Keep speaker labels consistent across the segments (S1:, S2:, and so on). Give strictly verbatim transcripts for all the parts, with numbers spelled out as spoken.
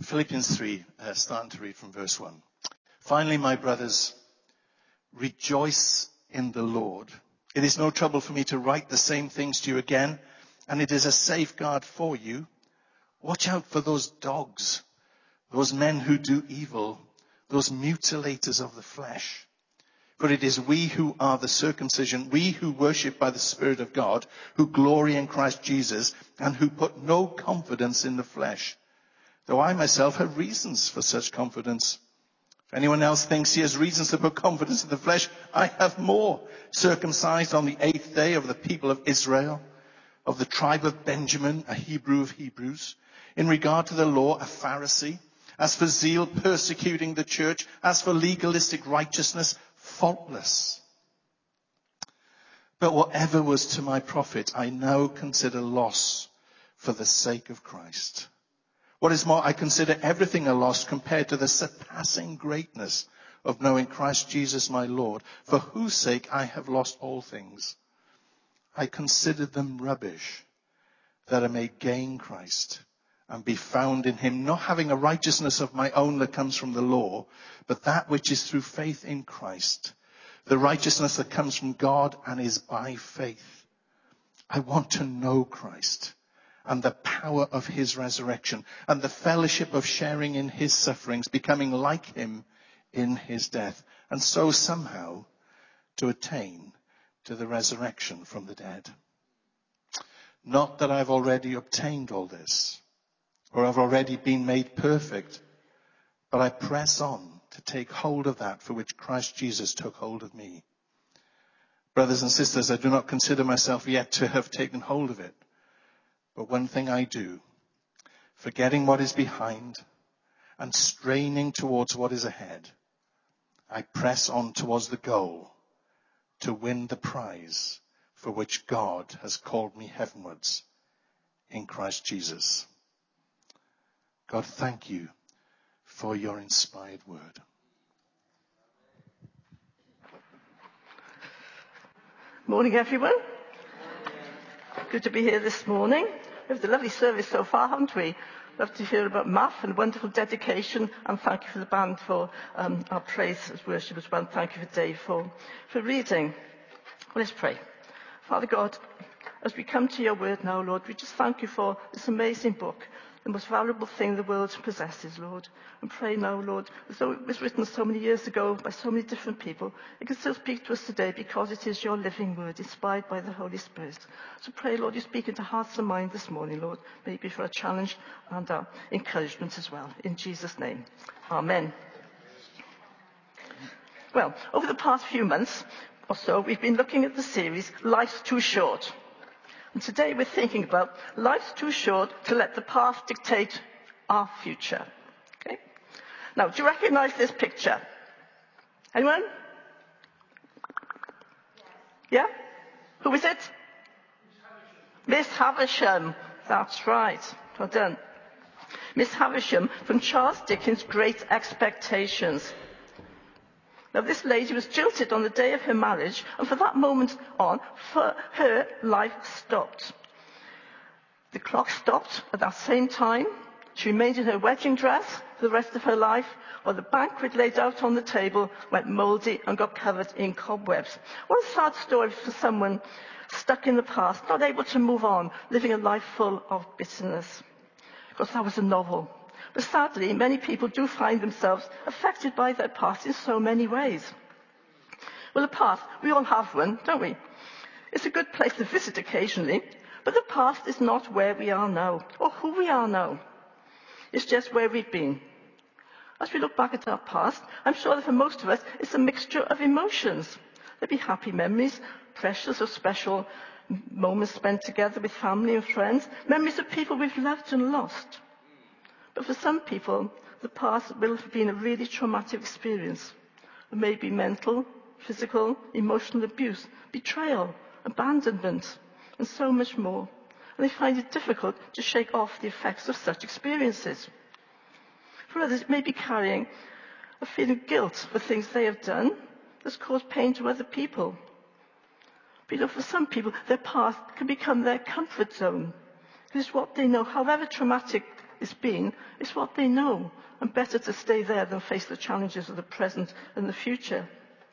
S1: Philippians three, uh, starting to read from verse one. Finally, my brothers, rejoice in the Lord. It is no trouble for me to write the same things to you again, and it is a safeguard for you. Watch out for those dogs, those men who do evil, those mutilators of the flesh. For it is we who are the circumcision, we who worship by the Spirit of God, who glory in Christ Jesus, and who put no confidence in the flesh. Though I myself have reasons for such confidence. If anyone else thinks he has reasons to put confidence in the flesh, I have more. Circumcised on the eighth day of the people of Israel, of the tribe of Benjamin, a Hebrew of Hebrews. In regard to the law, a Pharisee. As for zeal, persecuting the church. As for legalistic righteousness, faultless. But whatever was to my profit, I now consider loss for the sake of Christ. What is more, I consider everything a loss compared to the surpassing greatness of knowing Christ Jesus my Lord, for whose sake I have lost all things. I consider them rubbish, that I may gain Christ and be found in him, not having a righteousness of my own that comes from the law, but that which is through faith in Christ, the righteousness that comes from God and is by faith. I want to know Christ and the power of his resurrection and the fellowship of sharing in his sufferings, becoming like him in his death, and so somehow to attain to the resurrection from the dead. Not that I've already obtained all this, or I've already been made perfect, but I press on to take hold of that for which Christ Jesus took hold of me. Brothers and sisters, I do not consider myself yet to have taken hold of it. But one thing I do, forgetting what is behind and straining towards what is ahead, I press on towards the goal to win the prize for which God has called me heavenwards in Christ Jesus. God, thank you for your inspired word.
S2: Morning, everyone. Good to be here this morning. We've had a lovely service so far, haven't we? Love to hear about Math and wonderful dedication, and thank you for the band for um, our praise as worship as well. Thank you for Dave for, for reading. Well, let's pray. Father God, as we come to your word now, Lord, we just thank you for this amazing book, the most valuable thing the world possesses, Lord. And pray now, Lord, as though it was written so many years ago by so many different people, it can still speak to us today because it is your living word, inspired by the Holy Spirit. So pray, Lord, you speak into hearts and minds this morning, Lord, maybe for a challenge and our encouragement as well. In Jesus' name, amen. Well, over the past few months or so, we've been looking at the series, Life's Too Short. And today we're thinking about life's too short to let the past dictate our future. Okay? Now, do you recognize this picture? Anyone? Yeah? Who is it? Miss Havisham. That's right. Well done. Miss Havisham from Charles Dickens' Great Expectations. Now, this lady was jilted on the day of her marriage, and from that moment on, for her life stopped. The clock stopped at that same time. She remained in her wedding dress for the rest of her life, while the banquet laid out on the table went mouldy and got covered in cobwebs. What a sad story for someone stuck in the past, not able to move on, living a life full of bitterness. Of course, that was a novel. But sadly, many people do find themselves affected by their past in so many ways. Well, the past, we all have one, don't we? It's a good place to visit occasionally, but the past is not where we are now, or who we are now. It's just where we've been. As we look back at our past, I'm sure that for most of us, it's a mixture of emotions. There'll be happy memories, precious or special moments spent together with family and friends, memories of people we've loved and lost. But for some people, the past will have been a really traumatic experience. It may be mental, physical, emotional abuse, betrayal, abandonment, and so much more. And they find it difficult to shake off the effects of such experiences. For others, it may be carrying a feeling of guilt for things they have done that's caused pain to other people. But you know, for some people, their past can become their comfort zone. It is what they know, however traumatic is been is what they know, and better to stay there than face the challenges of the present and the future.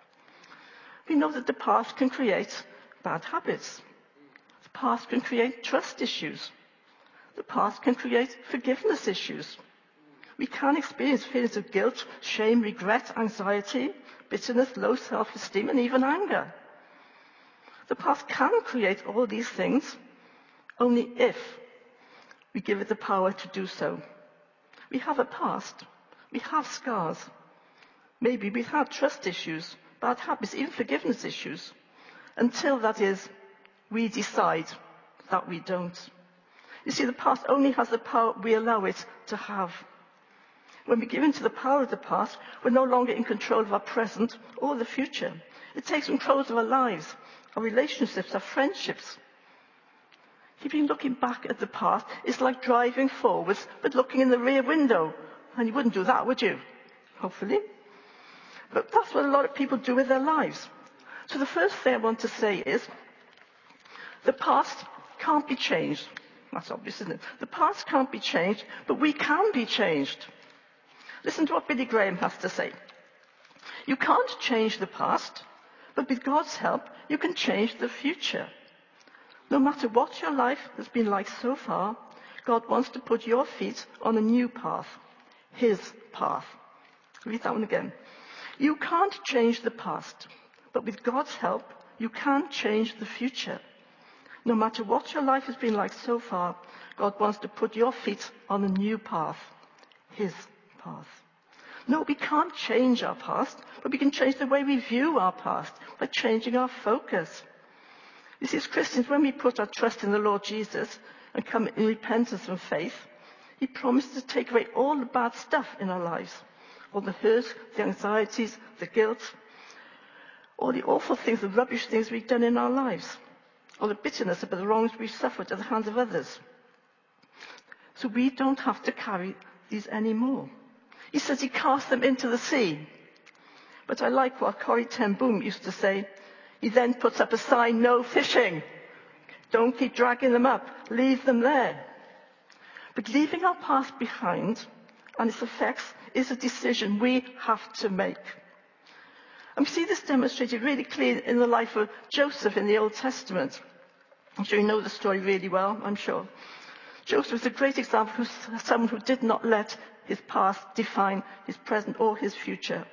S2: We know that the past can create bad habits. The past can create trust issues. The past can create forgiveness issues. We can experience feelings of guilt, shame, regret, anxiety, bitterness, low self-esteem, and even anger. The past can create all these things only if we give it the power to do so. We have a past. We have scars. Maybe we've had trust issues, bad habits, even forgiveness issues, until, that is, we decide that we don't. You see, the past only has the power we allow it to have. When we give in to the power of the past, we're no longer in control of our present or the future. It takes control of our lives, our relationships, our friendships. Keeping looking back at the past is like driving forwards but looking in the rear window. And you wouldn't do that, would you? Hopefully. But that's what a lot of people do with their lives. So the first thing I want to say is, the past can't be changed. That's obvious, isn't it? The past can't be changed, but we can be changed. Listen to what Billy Graham has to say. You can't change the past, but with God's help, you can change the future. No matter what your life has been like so far, God wants to put your feet on a new path, his path. Read that one again. You can't change the past, but with God's help, you can change the future. No matter what your life has been like so far, God wants to put your feet on a new path, his path. No, we can't change our past, but we can change the way we view our past by changing our focus. You see, as Christians, when we put our trust in the Lord Jesus and come in repentance and faith, he promises to take away all the bad stuff in our lives, all the hurt, the anxieties, the guilt, all the awful things, the rubbish things we've done in our lives, all the bitterness about the wrongs we've suffered at the hands of others. So we don't have to carry these anymore. He says he cast them into the sea. But I like what Corrie ten Boom used to say. He then puts up a sign, no fishing. Don't keep dragging them up. Leave them there. But leaving our past behind and its effects is a decision we have to make. And we see this demonstrated really clearly in the life of Joseph in the Old Testament. I'm sure you know the story really well, I'm sure. Joseph is a great example of someone who did not let his past define his present or his future.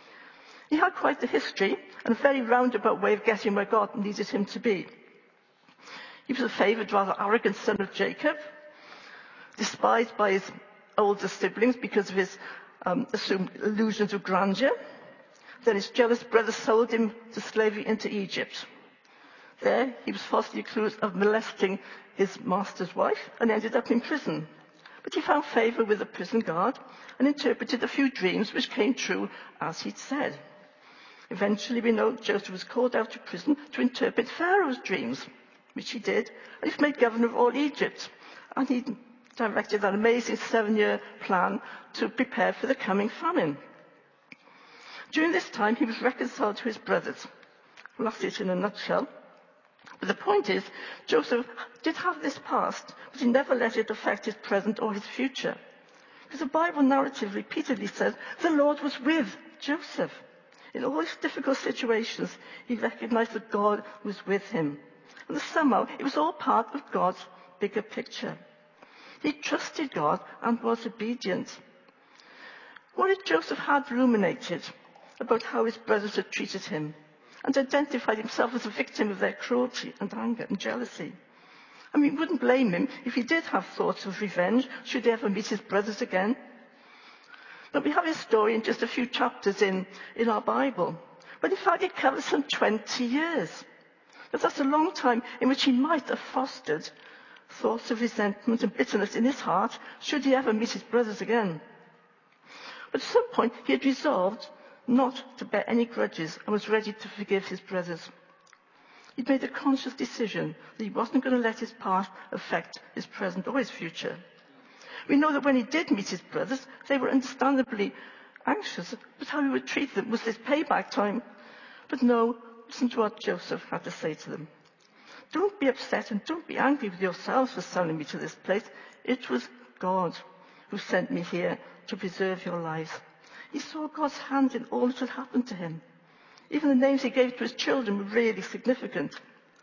S2: He had quite a history and a very roundabout way of getting where God needed him to be. He was a favoured, rather arrogant son of Jacob, despised by his older siblings because of his um, assumed illusions of grandeur. Then his jealous brothers sold him to slavery into Egypt. There, he was falsely accused of molesting his master's wife and ended up in prison. But he found favour with the prison guard and interpreted a few dreams which came true as he'd said. Eventually, we know Joseph was called out of prison to interpret Pharaoh's dreams, which he did, and he was made governor of all Egypt. And he directed that amazing seven-year plan to prepare for the coming famine. During this time, he was reconciled to his brothers. Well, that's it in a nutshell. But the point is, Joseph did have this past, but he never let it affect his present or his future. Because the Bible narrative repeatedly says the Lord was with Joseph. In all his difficult situations, he recognized that God was with him. And somehow, it was all part of God's bigger picture. He trusted God and was obedient. What if Joseph had ruminated about how his brothers had treated him and identified himself as a victim of their cruelty and anger and jealousy? I mean, we wouldn't blame him if he did have thoughts of revenge should he ever meet his brothers again. But we have his story in just a few chapters in, in our Bible. But in fact, it covers some twenty years. But that's a long time in which he might have fostered thoughts of resentment and bitterness in his heart should he ever meet his brothers again. But at some point, he had resolved not to bear any grudges and was ready to forgive his brothers. He'd made a conscious decision that he wasn't going to let his past affect his present or his future. We know that when he did meet his brothers, they were understandably anxious, but how he would treat them was this payback time. But no, listen to what Joseph had to say to them. Don't be upset and don't be angry with yourselves for sending me to this place. It was God. who sent me here to preserve your lives. He saw God's hand in all that had happened to him. Even the names he gave to his children were really significant.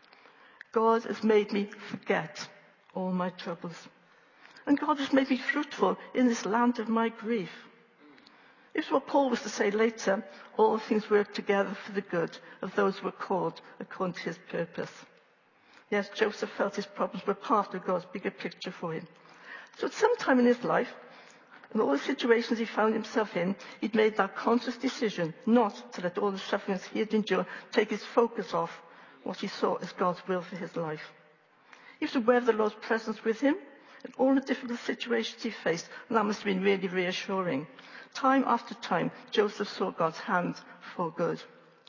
S2: God has made me forget all my troubles. And God has made me fruitful in this land of my grief. This is what Paul was to say later. All things work together for the good of those who are called according to his purpose. Yes, Joseph felt his problems were part of God's bigger picture for him. So at some time in his life, in all the situations he found himself in, he'd made that conscious decision not to let all the sufferings he had endured take his focus off what he saw as God's will for his life. He was aware of the Lord's presence with him in all the difficult situations he faced, and that must have been really reassuring. Time after time, Joseph saw God's hand for good.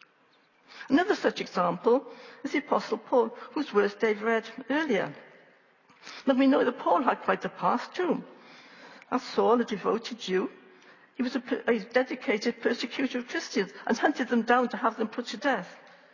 S2: Another such example is the Apostle Paul, whose words Dave read earlier. Now we know that Paul had quite a past too. As Saul, a devoted Jew, he was a, a dedicated persecutor of Christians and hunted them down to have them put to death.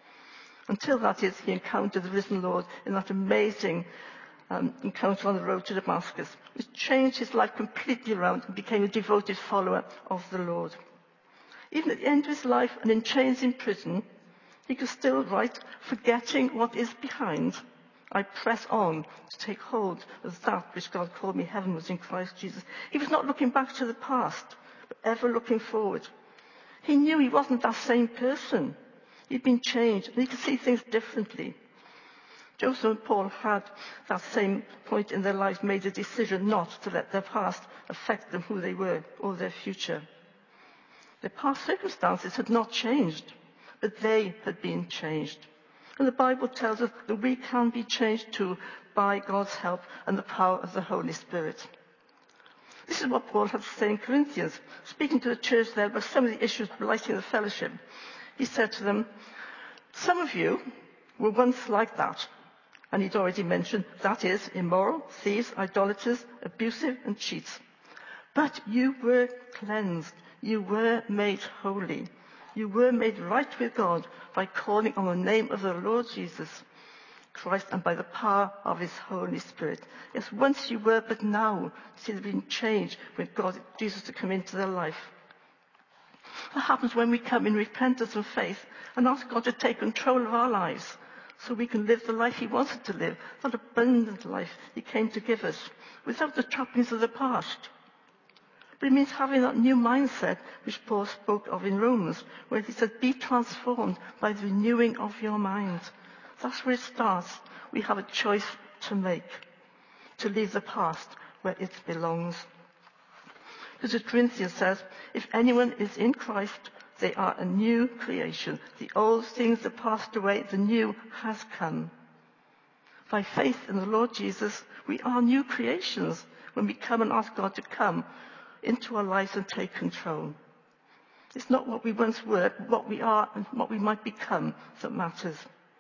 S2: Until, that is, he encountered the risen Lord in that amazing um, encounter on the road to Damascus, which changed his life completely around and became a devoted follower of the Lord. Even at the end of his life and in chains in prison, he could still write, "Forgetting what is behind, I press on to take hold of that which God called me heavenwards in Christ Jesus." He was not looking back to the past, but ever looking forward. He knew he wasn't that same person. He'd been changed, and he could see things differently. Joseph and Paul had, that same point in their lives, made a decision not to let their past affect them, who they were, or their future. Their past circumstances had not changed, but they had been changed. And the Bible tells us that we can be changed too by God's help and the power of the Holy Spirit. This is what Paul had to say in Corinthians, speaking to the church there about some of the issues blighting the fellowship. He said to them, "Some of you were once like that." And he'd already mentioned, that is, immoral, thieves, idolaters, abusive, and cheats. "But you were cleansed. You were made holy. You were made right with God by calling on the name of the Lord Jesus Christ and by the power of his Holy Spirit." Yes, once you were, but now, see, they've been changed with God, Jesus, to come into their life. What happens when we come in repentance and faith and ask God to take control of our lives so we can live the life he wanted to live, that abundant life he came to give us, without the trappings of the past. But it means having that new mindset which Paul spoke of in Romans, where he said, "Be transformed by the renewing of your mind." That's where it starts. We have a choice to make, to leave the past where it belongs. Because as Corinthians says, if anyone is in Christ, they are a new creation. The old things have passed away, the new has come. By faith in the Lord Jesus, we are new creations when we come and ask God to come into our lives and take control. It's not what we once were, but what we are and what we might become that matters.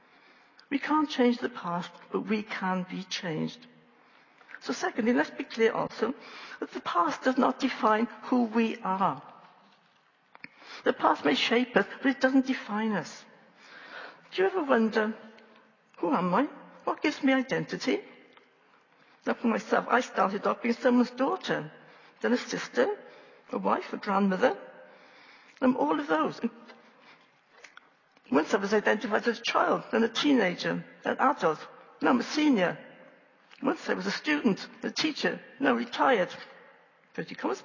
S2: We can't change the past, but we can be changed. So secondly, let's be clear also that the past does not define who we are. The past may shape us, but it doesn't define us. Do you ever wonder, who am I? What gives me identity? Now for myself, I started off being someone's daughter, then a sister, a wife, a grandmother, and all of those. And once I was identified as a child, then a teenager, an adult, now I'm a senior. Once I was a student, a teacher, now retired. Pretty common.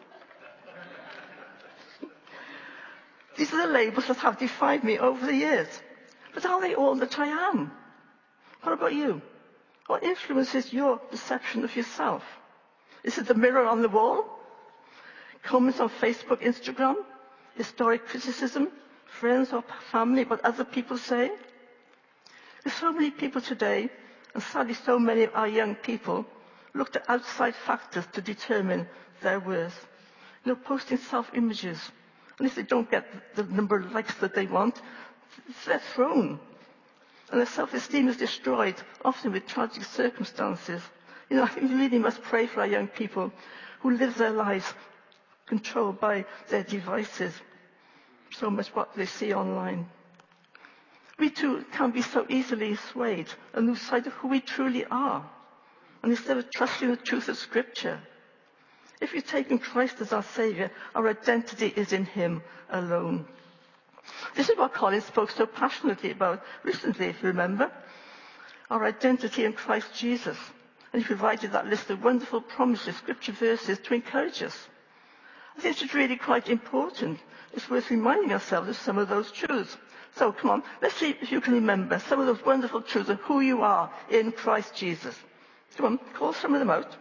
S2: These are the labels that have defined me over the years. But are they all that I am? What about you? What influences your perception of yourself? Is it the mirror on the wall? Comments on Facebook, Instagram? Historic criticism? Friends or family, what other people say? There's so many people today, and sadly so many of our young people, look to outside factors to determine their worth. You know, posting self-images. And if they don't get the number of likes that they want, they're thrown. And their self-esteem is destroyed, often with tragic circumstances. You know, I think we really must pray for our young people who live their lives controlled by their devices, so much what they see online. We too can be so easily swayed and lose sight of who we truly are. And instead of trusting the truth of Scripture, If we've taken Christ as our Saviour, our identity is in him alone. This is what Colin spoke so passionately about recently, if you remember. Our identity in Christ Jesus. And he provided that list of wonderful promises, scripture verses to encourage us. I think this is really quite important. It's worth reminding ourselves of some of those truths. So come on, let's see if you can remember some of those wonderful truths of who you are in Christ Jesus. Come on, call some of them out.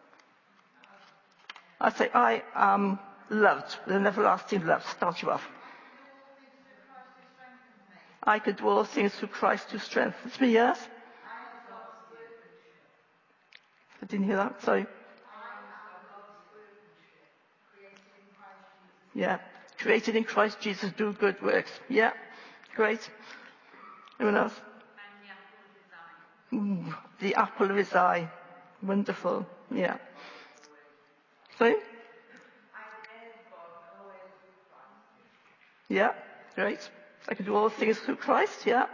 S2: I'd say, I am loved with an everlasting love. Start you off. I could do all things through Christ who strengthens me, yes? I didn't hear that, sorry. Yeah, created in Christ Jesus, do good works. Yeah, great. Anyone else? Ooh, the apple of his eye. Wonderful, yeah. Sorry? Yeah, great. I can do all things through Christ, yeah.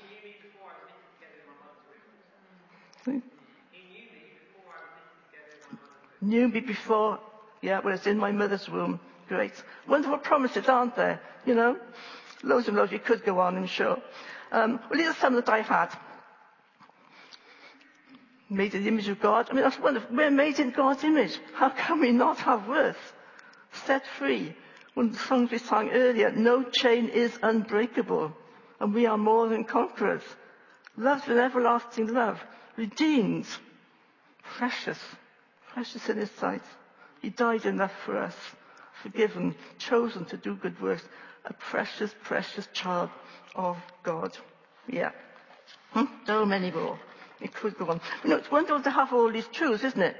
S2: Knew me before, yeah, when I was in my mother's womb. Great. Wonderful promises, aren't there? You know? Loads and loads. You could go on, I'm sure. Um, well, these are some that I had. Made in the image of God. I mean, that's wonderful. We're made in God's image. How can we not have worth? Set free. One of the songs we sang earlier, no chain is unbreakable. And we are more than conquerors. Loved with everlasting love. Redeemed. Precious. Precious in his sight. He died enough for us. Forgiven. Chosen to do good works. A precious, precious child of God. Yeah. Hmm? So many more. It could go on. You know, it's wonderful to have all these truths, isn't it?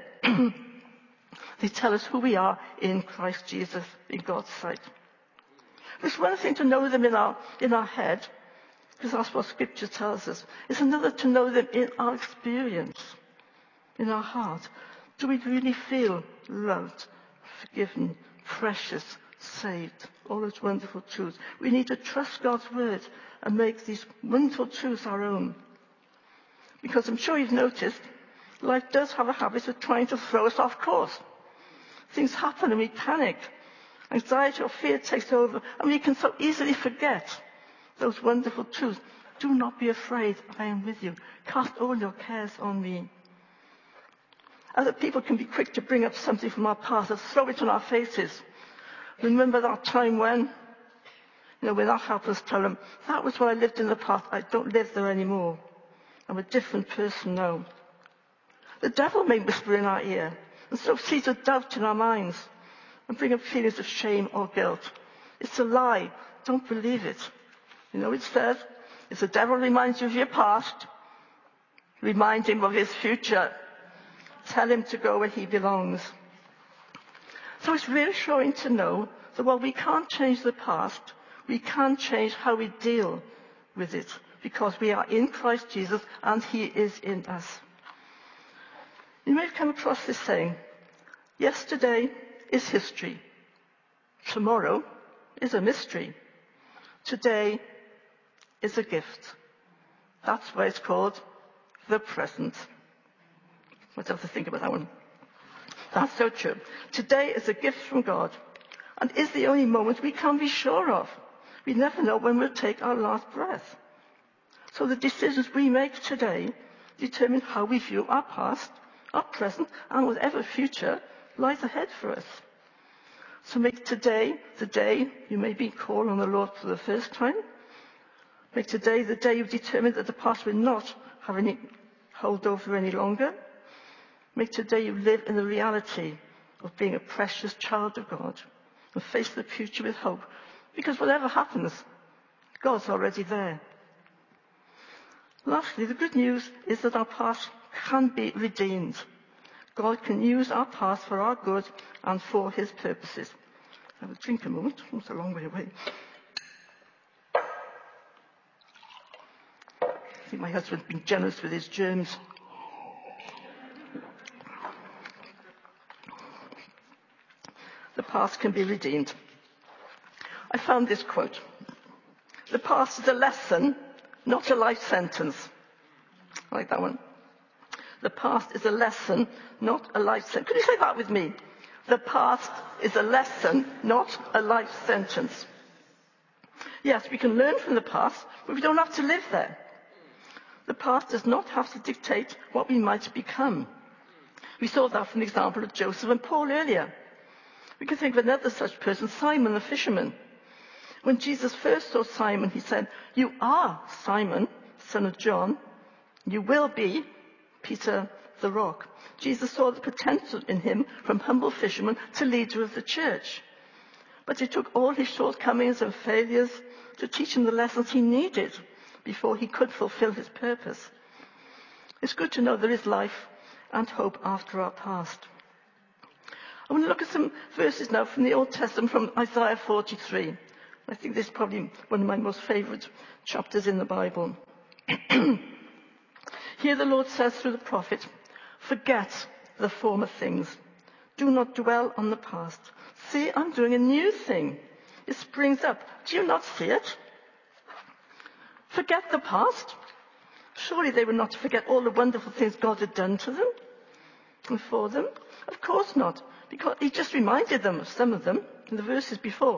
S2: They tell us who we are in Christ Jesus, in God's sight. It's one thing to know them in our, in our head, because that's what Scripture tells us. It's another to know them in our experience, in our heart. Do we really feel loved, forgiven, precious, saved? All those wonderful truths. We need to trust God's word and make these wonderful truths our own. Because I'm sure you've noticed, life does have a habit of trying to throw us off course. Things happen and we panic. Anxiety or fear takes over and we can so easily forget those wonderful truths. Do not be afraid, I am with you. Cast all your cares on me. Other people can be quick to bring up something from our past and throw it on our faces. Remember that time when, you know, when that happens, tell them, that was when I lived in the past. I don't live there anymore. I'm a different person now. The devil may whisper in our ear and sow seeds of doubt in our minds and bring up feelings of shame or guilt. It's a lie. Don't believe it. You know, it says, if the devil reminds you of your past, remind him of his future. Tell him to go where he belongs. So it's reassuring to know that while we can't change the past, we can change how we deal with it, because we are in Christ Jesus and he is in us. You may have come across this saying, yesterday is history. Tomorrow is a mystery. Today is a gift. That's why it's called the present. Let's have to think about that one. That's so true. Today is a gift from God and is the only moment we can be sure of. We never know when we'll take our last breath. So the decisions we make today determine how we view our past, our present, and whatever future lies ahead for us. So make today the day you may be called on the Lord for the first time. Make today the day you've determined that the past will not have any hold over any longer. Make today you live in the reality of being a precious child of God and face the future with hope. Because whatever happens, God's already there. Lastly, the good news is that our past can be redeemed. God can use our past for our good and for his purposes. I will drink a moment. It's a long way away. I think my husband's been generous with his germs. The past can be redeemed. I found this quote. The past is a lesson, not a life sentence. I like that one. The past is a lesson, not a life sentence. Could you say that with me? The past is a lesson, not a life sentence. Yes, we can learn from the past, but we don't have to live there. The past does not have to dictate what we might become. We saw that from the example of Joseph and Paul earlier. We can think of another such person, Simon the fisherman. When Jesus first saw Simon, he said, "You are Simon, son of John. You will be Peter the Rock." Jesus saw the potential in him from humble fisherman to leader of the church. But it took all his shortcomings and failures to teach him the lessons he needed before he could fulfill his purpose. It's good to know there is life and hope after our past. I want to look at some verses now from the Old Testament, from Isaiah forty-three. I think this is probably one of my most favourite chapters in the Bible. Here the Lord says through the prophet, "Forget the former things. Do not dwell on the past. See, I'm doing a new thing. It springs up. Do you not see it? Forget the past." Surely they were not to forget all the wonderful things God had done to them and for them. Of course not, because he just reminded them of some of them in the verses before.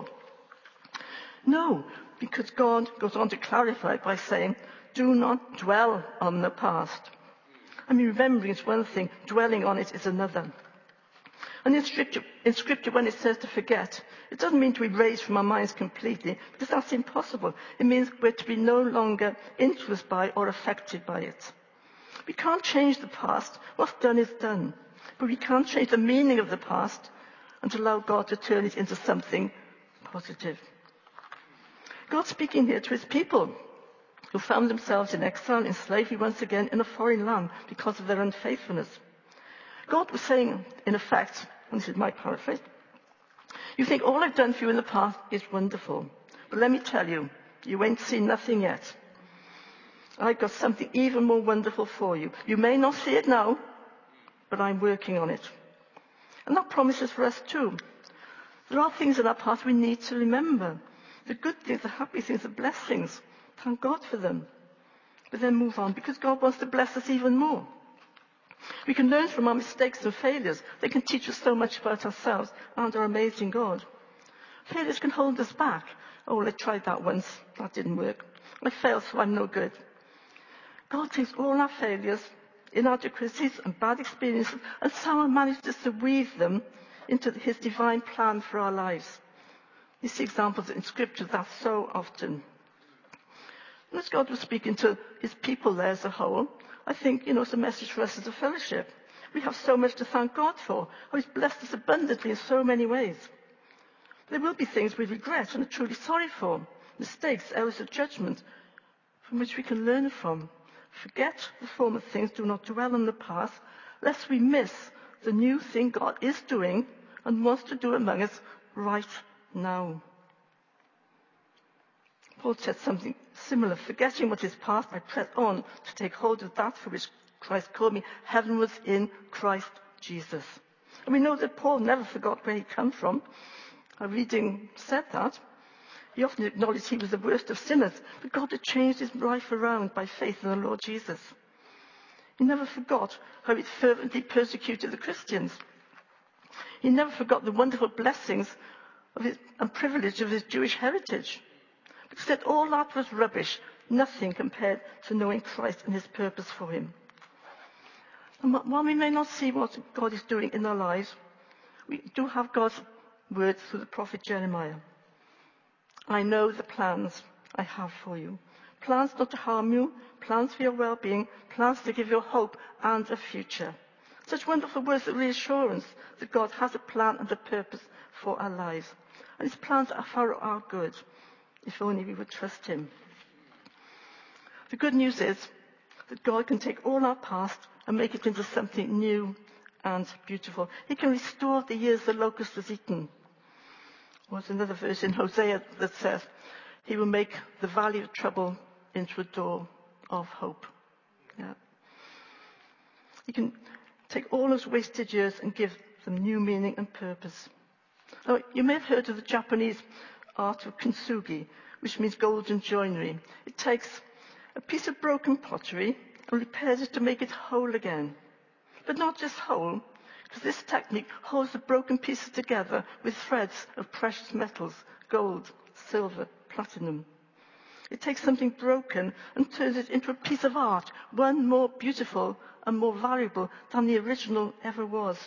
S2: No, because God goes on to clarify by saying, do not dwell on the past. I mean, remembering is one thing, dwelling on it is another. And in scripture, in scripture, when it says to forget, it doesn't mean to erase from our minds completely, because that's impossible. It means we're to be no longer influenced by or affected by it. We can't change the past. What's done is done. But we can't change the meaning of the past and allow God to turn it into something positive. God's speaking here to his people who found themselves in exile, in slavery once again in a foreign land because of their unfaithfulness. God was saying, in effect, and this is my paraphrase, you think all I've done for you in the past is wonderful. But let me tell you, you ain't seen nothing yet. I've got something even more wonderful for you. You may not see it now, but I'm working on it. And that promises for us too. There are things in our past we need to remember. The good things, the happy things, the blessings. Thank God for them. But then move on, because God wants to bless us even more. We can learn from our mistakes and failures. They can teach us so much about ourselves and our amazing God. Failures can hold us back. Oh, well, I tried that once. That didn't work. I failed, so I'm no good. God takes all our failures, inadequacies and bad experiences and somehow manages to weave them into his divine plan for our lives. You see examples in Scripture of that so often. And as God was speaking to his people there as a whole, I think, you know, it's a message for us as a fellowship. We have so much to thank God for. Oh, he's blessed us abundantly in so many ways. There will be things we regret and are truly sorry for. Mistakes, errors of judgment, from which we can learn from. Forget the former things, do not dwell on the past, lest we miss the new thing God is doing and wants to do among us right now. Paul said something similar. Forgetting what is past, I press on to take hold of that for which Christ called me heavenwards in Christ Jesus. And we know that Paul never forgot where he'd come from. Our reading said that. He often acknowledged he was the worst of sinners, but God had changed his life around by faith in the Lord Jesus. He never forgot how he fervently persecuted the Christians. He never forgot the wonderful blessings of his, and privilege of his Jewish heritage. But he said all that was rubbish, nothing compared to knowing Christ and his purpose for him. And while we may not see what God is doing in our lives, we do have God's words through the prophet Jeremiah. I know the plans I have for you. Plans not to harm you, plans for your well-being, plans to give you hope and a future. Such wonderful words of reassurance that God has a plan and a purpose for our lives. And his plans are for our good, if only we would trust him. The good news is that God can take all our past and make it into something new and beautiful. He can restore the years the locust has eaten. There's another verse in Hosea that says, he will make the valley of trouble into a door of hope. Yeah. He can take all those wasted years and give them new meaning and purpose. Now, you may have heard of the Japanese art of kintsugi, which means golden joinery. It takes a piece of broken pottery and repairs it to make it whole again. But not just whole. Because this technique holds the broken pieces together with threads of precious metals, gold, silver, platinum. It takes something broken and turns it into a piece of art, one more beautiful and more valuable than the original ever was.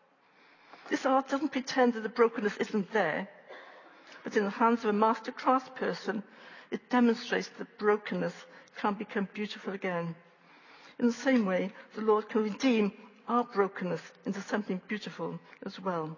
S2: This art doesn't pretend that the brokenness isn't there, but in the hands of a master craftsperson, it demonstrates that brokenness can become beautiful again. In the same way, the Lord can redeem our brokenness into something beautiful as well.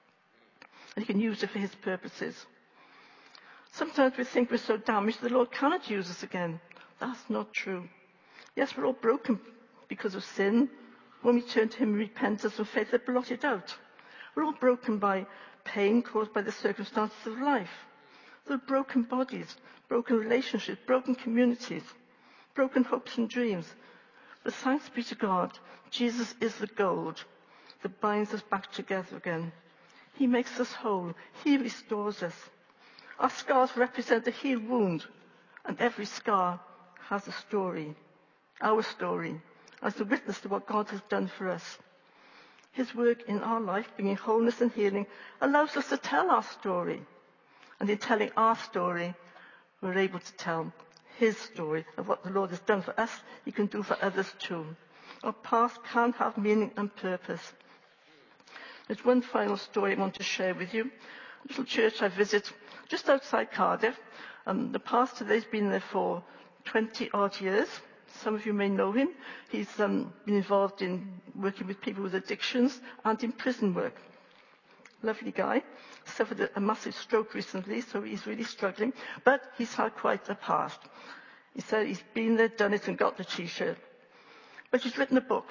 S2: And he can use it for his purposes. Sometimes we think we're so damaged the Lord cannot use us again. That's not true. Yes, we're all broken because of sin. When we turn to him in repentance and faith, they're blotted out. We're all broken by pain caused by the circumstances of life. There are broken bodies, broken relationships, broken communities, broken hopes and dreams. But thanks be to God, Jesus is the gold that binds us back together again. He makes us whole. He restores us. Our scars represent a healed wound, and every scar has a story, our story, as a witness to what God has done for us. His work in our life, bringing wholeness and healing, allows us to tell our story. And in telling our story, we're able to tell his story of what the Lord has done for us, he can do for others too. Our past can have meaning and purpose. There's one final story I want to share with you. A little church I visit just outside Cardiff. Um, the pastor there's been there for twenty odd years. Some of you may know him. He's um, been involved in working with people with addictions and in prison work. Lovely guy. Suffered a, a massive stroke recently, so he's really struggling. But he's had quite a past. He said he's been there, done it, and got the T-shirt. But he's written a book.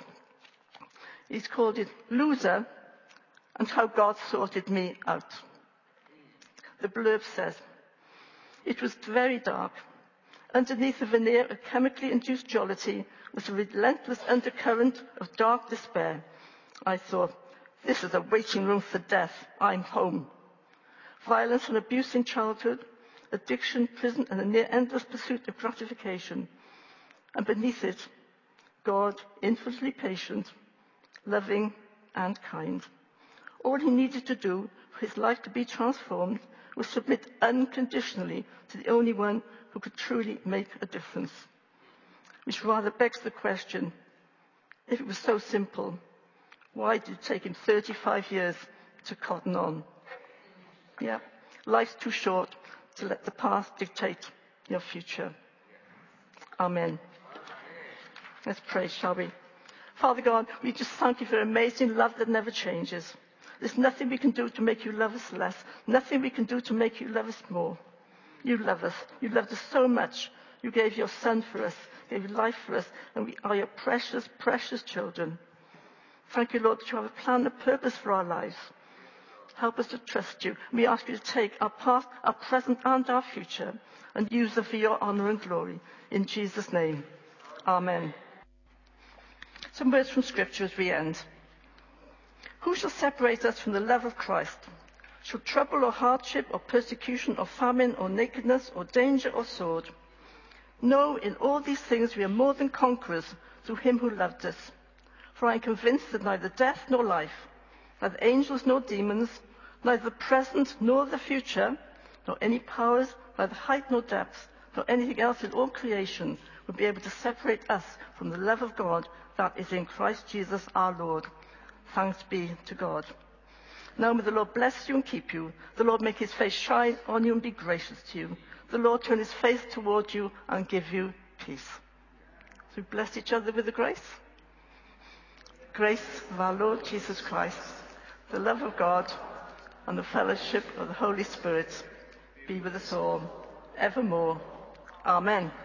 S2: He's called it Loser and How God Sorted Me Out. The blurb says, "It was very dark. Underneath the veneer of chemically induced jollity was a relentless undercurrent of dark despair. I thought, this is a waiting room for death. I'm home. Violence and abuse in childhood, addiction, prison, and a near endless pursuit of gratification. And beneath it, God, infinitely patient, loving, and kind. All he needed to do for his life to be transformed was submit unconditionally to the only one who could truly make a difference." Which rather begs the question, if it was so simple, why did it take him thirty-five years to cotton on? Yeah, life's too short to let the past dictate your future. Amen. Let's pray, shall we? Father God, we just thank you for amazing love that never changes. There's nothing we can do to make you love us less. Nothing we can do to make you love us more. You love us. You loved us so much. You gave your son for us, gave your life for us, and we are your precious, precious children. Thank you, Lord, that you have a plan and a purpose for our lives. Help us to trust you. We ask you to take our past, our present, and our future and use them for your honor and glory. In Jesus' name, amen. Some words from Scripture as we end. Who shall separate us from the love of Christ? Shall trouble or hardship or persecution or famine or nakedness or danger or sword? No, in all these things we are more than conquerors through him who loved us. For I am convinced that neither death nor life, neither angels nor demons, neither the present nor the future, nor any powers, neither height nor depth, nor anything else in all creation will be able to separate us from the love of God that is in Christ Jesus our Lord. Thanks be to God. Now may the Lord bless you and keep you. The Lord make his face shine on you and be gracious to you. The Lord turn his face toward you and give you peace. So we bless each other with the grace. Grace of our Lord Jesus Christ, the love of God, and the fellowship of the Holy Spirit be with us all evermore. Amen.